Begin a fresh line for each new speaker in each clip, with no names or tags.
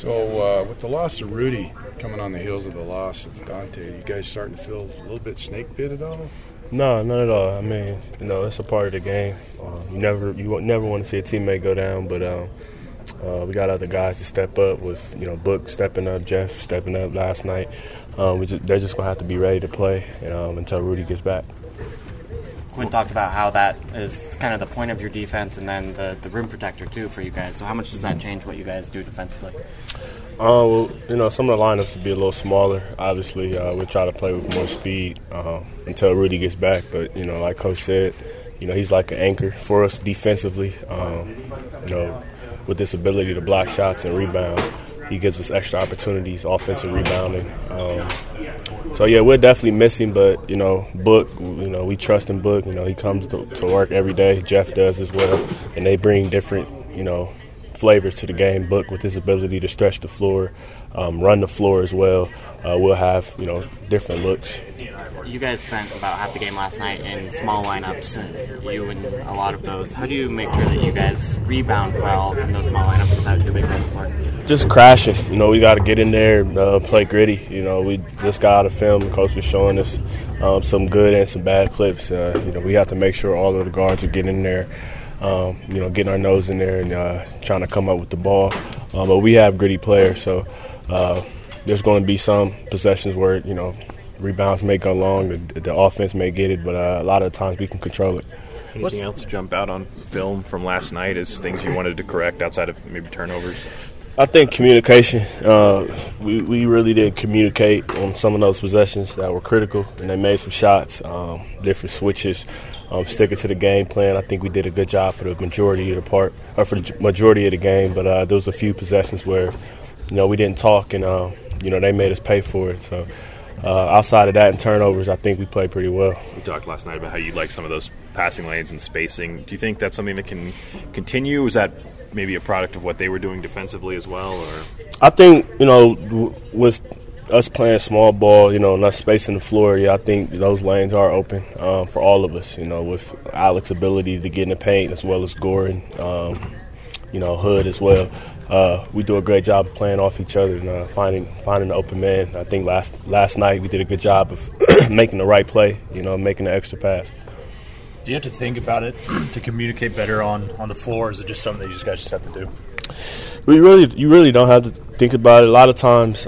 So with the loss of Rudy coming on the heels of the loss of Dante, you guys starting to feel a little bit snake bit at all?
No, not at all. I mean, it's a part of the game. You never want to see a teammate go down, but we got other guys to step up with, Book stepping up, Jeff stepping up last night. They're just going to have to be ready to play until Rudy gets back.
Quinn talked about how that is kind of the point of your defense and then the rim protector, too, for you guys. So how much does that change what you guys do defensively?
Some of the lineups will be a little smaller. Obviously, we'll try to play with more speed until Rudy gets back. But, like Coach said, he's like an anchor for us defensively. With this ability to block shots and rebound, he gives us extra opportunities, offensive rebounding. We're definitely missing, but, Book, we trust in Book. He comes to work every day. Jeff does as well. And they bring different, flavors to the game. Book with his ability to stretch the floor, run the floor as well. We'll have, different looks.
You guys spent about half the game last night in small lineups, you and a lot of those. How do you make sure that you guys rebound well in those small lineups without too big men for it?
Just crashing. We got to get in there and play gritty. We just got out of film. The coach was showing us some good and some bad clips. We have to make sure all of the guards are getting in there, getting our nose in there and trying to come up with the ball. But we have gritty players, so there's going to be some possessions where, rebounds may go long, the offense may get it, but a lot of the times we can control it.
Anything else jump out on film from last night as things you wanted to correct outside of maybe turnovers?
I think communication. We really didn't communicate on some of those possessions that were critical, and they made some shots, different switches, sticking to the game plan. I think we did a good job for the majority of the game, but there was a few possessions where, we didn't talk, and they made us pay for it. So outside of that and turnovers, I think we played pretty well.
We talked last night about how you like some of those passing lanes and spacing. Do you think that's something that can continue? Is that maybe a product of what they were doing defensively as well? Or
I think, with us playing small ball, and us spacing the floor, I think those lanes are open for all of us, with Alex's ability to get in the paint as well as Gordon, Hood as well. We do a great job of playing off each other and finding an open man. I think last night we did a good job of making the right play, making the extra pass.
Do you have to think about it to communicate better on the floor, or is it just something that you guys just have to do?
You really don't have to think about it. A lot of times,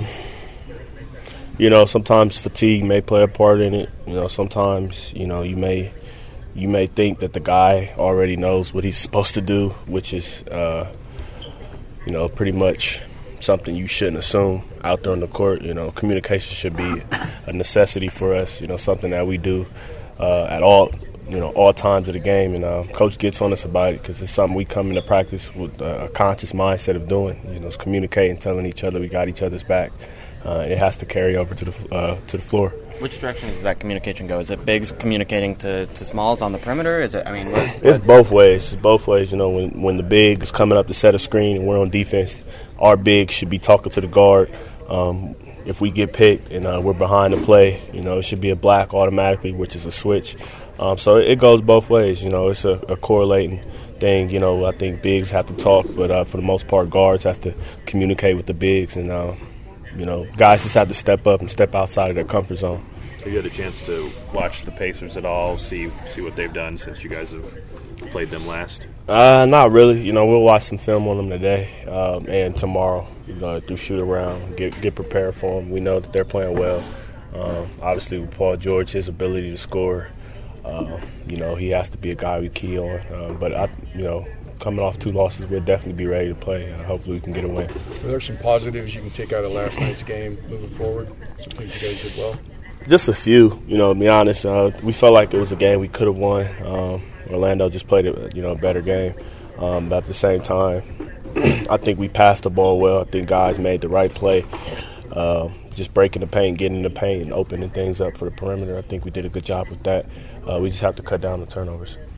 sometimes fatigue may play a part in it. Sometimes, you may think that the guy already knows what he's supposed to do, which is, pretty much something you shouldn't assume out there on the court. Communication should be a necessity for us, something that we do at all times of the game. And Coach gets on us about it because it's something we come into practice with a conscious mindset of doing. It's communicating, telling each other we got each other's back. It has to carry over to the floor.
Which direction does that communication go? Is it bigs communicating to smalls on the perimeter? Is it?
It's both ways. It's both ways. When the big is coming up to set a screen and we're on defense, our big should be talking to the guard. If we get picked and we're behind the play, it should be a black automatically, which is a switch. So it goes both ways. It's a correlating thing. I think bigs have to talk, but for the most part, guards have to communicate with the bigs, and guys just have to step up and step outside of their comfort zone.
Have you had a chance to watch the Pacers at all, see what they've done since you guys have played them last?
Not really. We'll watch some film on them today and tomorrow. Do shoot around, get prepared for them. We know that they're playing well. Obviously, with Paul George, his ability to score, he has to be a guy we key on. But coming off 2 losses, we'll definitely be ready to play. Hopefully we can get a win.
Were there some positives you can take out of last night's game moving forward? Some things you guys did well?
Just a few, to be honest. We felt like it was a game we could have won. Orlando just played a better game. But at the same time, I think we passed the ball well. I think guys made the right play. Just breaking the paint, getting in the paint, and opening things up for the perimeter. I think we did a good job with that. We just have to cut down the turnovers.